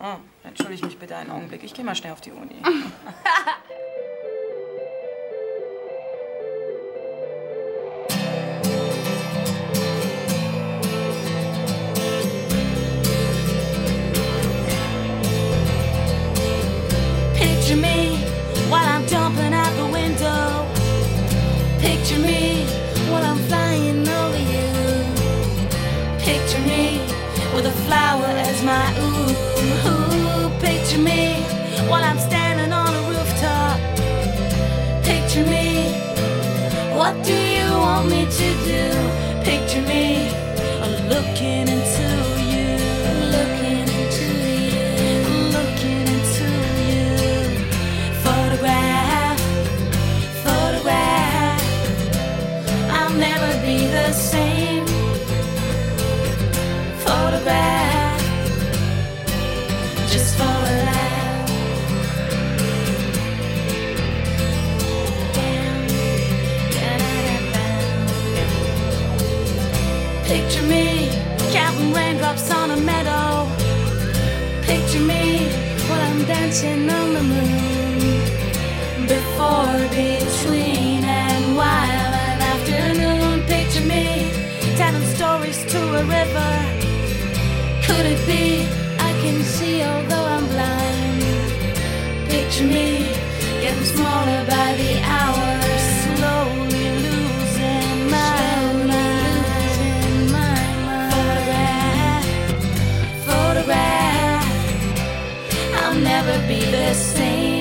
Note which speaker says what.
Speaker 1: Oh, entschuldige mich bitte einen Augenblick. Ich gehe mal schnell auf die Uni.
Speaker 2: Picture me while I'm jumping out the window. Picture me while I'm flying over you. Picture me with a flower as my ooh. Picture me while I'm standing on a rooftop. Picture me, what do you want me to do? Picture me looking into you, looking into you, looking into you. Photograph, photograph, I'll never be the same. Photograph, just for a laugh. Picture me counting raindrops on a meadow. Picture me while I'm dancing on the moon. Before, between, and while an afternoon. Picture me telling stories to a river. Could it be I can see although I'm blind? Picture me getting smaller by the hour, slowly losing my mind. Photograph, photograph, I'll never be the same.